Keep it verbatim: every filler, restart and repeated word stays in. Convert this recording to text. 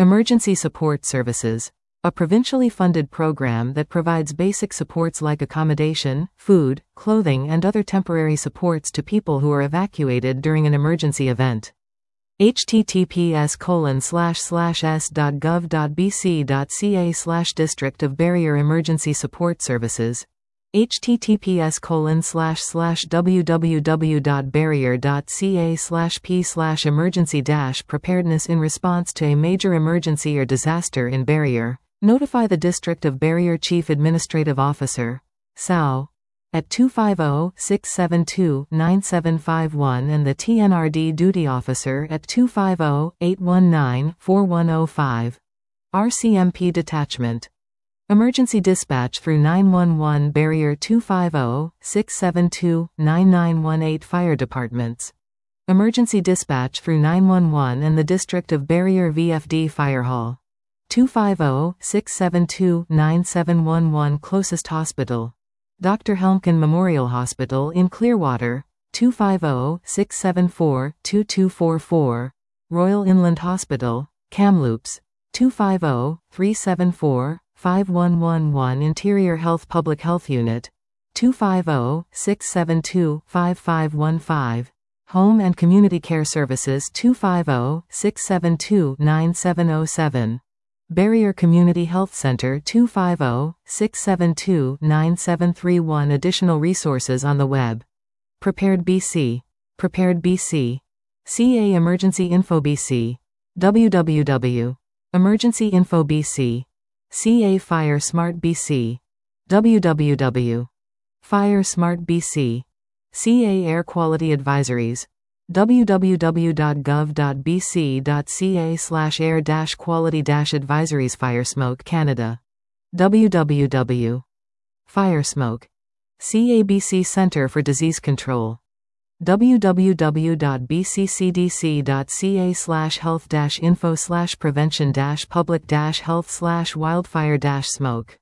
Emergency Support Services, a provincially funded program that provides basic supports like accommodation, food, clothing and other temporary supports to people who are evacuated during an emergency event. https colon slash slash s.gov.bc.ca slash District of Barrier Emergency Support Services, https colon slash slash www.barrier.ca slash p slash emergency dash preparedness in response to a major emergency or disaster in Barrier. Notify the District of Barrier Chief Administrative Officer, S A O, at two five zero, six seven two, nine seven five one and the T N R D Duty Officer at two five zero, eight one nine, four one zero five. R C M P Detachment. Emergency Dispatch through nine one one Barrier two five zero, six seven two, nine nine one eight Fire Departments. Emergency Dispatch through nine one one and the District of Barrier V F D Fire Hall. two five zero, six seven two, nine seven one one Closest Hospital. Doctor Helmken Memorial Hospital in Clearwater, two five zero, six seven four, two two four four. Royal Inland Hospital, Kamloops, two five zero, three seven four, five one one one Interior Health Public Health Unit, two five zero, six seven two, five five one five. Home and Community Care Services two five zero, six seven two, nine seven zero seven. Barrier Community Health Center two five zero, six seven two, nine seven three one. Additional resources on the web. Prepared B C. Prepared B C. C A Emergency Info B C. w w w dot emergency info b c. C A Fire Smart B C. w w w dot fire smart b c. C A Air Quality Advisories. w w w dot gov dot b c dot c a slash air dash quality dash advisories. Fire Smoke Canada. w w w dot fire smoke. C A B C Centre for Disease Control. w w w dot b c c d c dot c a slash health dash info slash prevention dash public dash health slash wildfire dash smoke.